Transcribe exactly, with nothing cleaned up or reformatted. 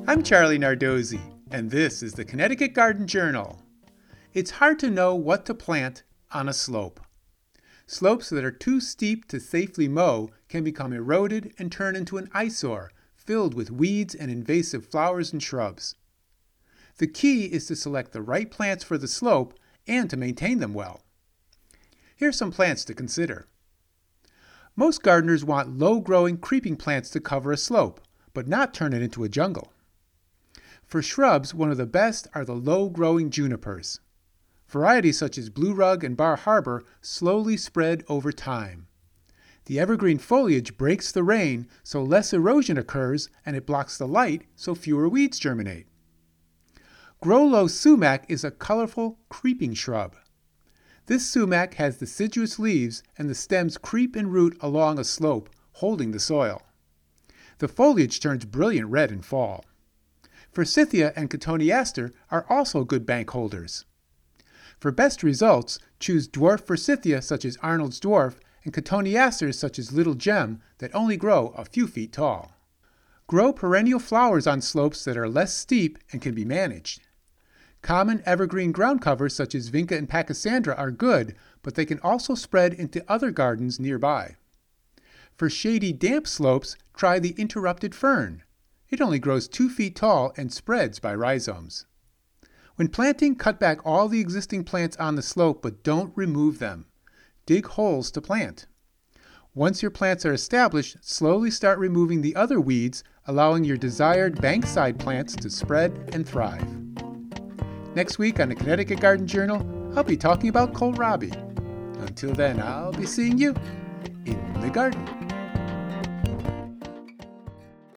I'm Charlie Nardozzi, and this is the Connecticut Garden Journal. It's hard to know what to plant on a slope. Slopes that are too steep to safely mow can become eroded and turn into an eyesore filled with weeds and invasive flowers and shrubs. The key is to select the right plants for the slope and to maintain them well. Here's some plants to consider. Most gardeners want low-growing creeping plants to cover a slope, but not turn it into a jungle. For shrubs, one of the best are the low-growing junipers. Varieties such as Blue Rug and Bar Harbor slowly spread over time. The evergreen foliage breaks the rain so less erosion occurs, and it blocks the light so fewer weeds germinate. Grow Low sumac is a colorful creeping shrub. This sumac has deciduous leaves and the stems creep and root along a slope, holding the soil. The foliage turns brilliant red in fall. Forsythia and cotoneaster are also good bank holders. For best results, choose dwarf forsythia such as Arnold's dwarf and cotoneasters such as Little Gem that only grow a few feet tall. Grow perennial flowers on slopes that are less steep and can be managed. Common evergreen ground covers such as Vinca and Pachysandra are good, but they can also spread into other gardens nearby. For shady, damp slopes, try the interrupted fern. It only grows two feet tall and spreads by rhizomes. When planting, cut back all the existing plants on the slope, but don't remove them. Dig holes to plant. Once your plants are established, slowly start removing the other weeds, allowing your desired bankside plants to spread and thrive. Next week on the Connecticut Garden Journal, I'll be talking about kohlrabi. Until then, I'll be seeing you in the garden.